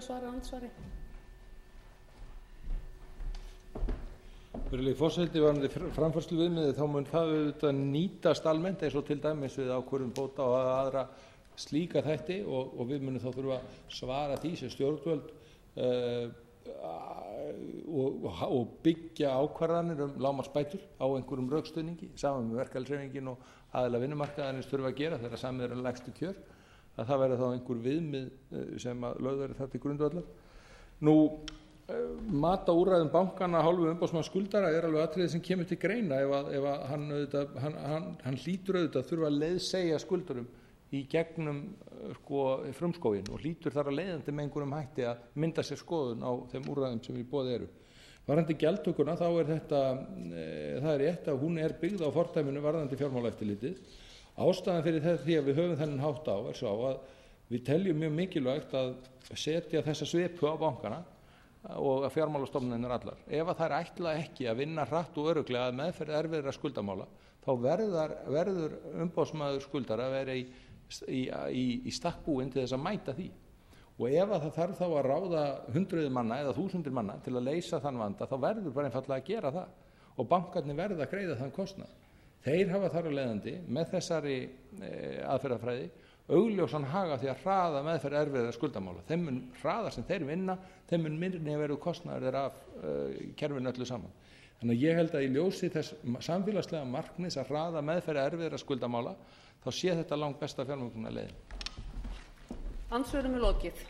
Virðulegi forseti, varðandi framfærsluviðmiðið þá mun það auðvitað nýtast almennt eins og til dæmis við ákvörðun bóta og aðra slíka þætti og við munum þá þurfa að svara því sem stjórnvöld og byggja ákvarðanir lágmarksbætur á einhverjum rökstuðningi saman með verkalýðshreyfingin og aðila vinnumarkaðarins þurfa að gera þegar samið lægstu kjör, að það verði þá einhver viðmið sem að lögð verði þar til grundvallar. Mat á úrræðum bankanna af hálfu umboðsmanns skuldara alveg atriði sem kemur til greina ef hann hlýtur auðvitað að þurfa að leiðsegja skuldurum í gegnum frumskóginn og hlýtur þar að leiðandi með einhverjum hætti að mynda sér skoðun á þeim úrræðum sem í boði eru. Varðandi gjaldtökuna þá það er rétt að hún er byggð á fordæminu varðandi fjármálaeftirlitið. Ástæðan fyrir því að við höfum þennan hátt á er svo að við teljum mjög mikilvægt að setja þessa svipu á bankana og að fjármálastofnanir allar. Ef að þær ætla ekki að vinna hratt og örugglega að meðferð erfiðra skuldamála þá verður umboðsmaður skuldara að vera í stakk búinn til þess að mæta því. Og ef að það þarf þá að ráða hundruð manna eða þúsundir manna til að leysa þann vanda þá verður bara einfaldlega að gera það og bankarnir verða að greiða þann kostnað. Þeir hafa þar af leiðandi með þessari aðferðafræði augljósan haga því að hraða meðferð erfiðra skuldamála. Þeim mun hraðar sem þeir vinna, þeim mun minni verður kostnaður þeirra af kerfinu öllu saman. Þannig að ég held að í ljósi þess samfélagslega markmiðs að hraða meðferð erfiðra skuldamála þá sé þetta langbesta fjármögnunarleiðin. Andsvörum er lokið.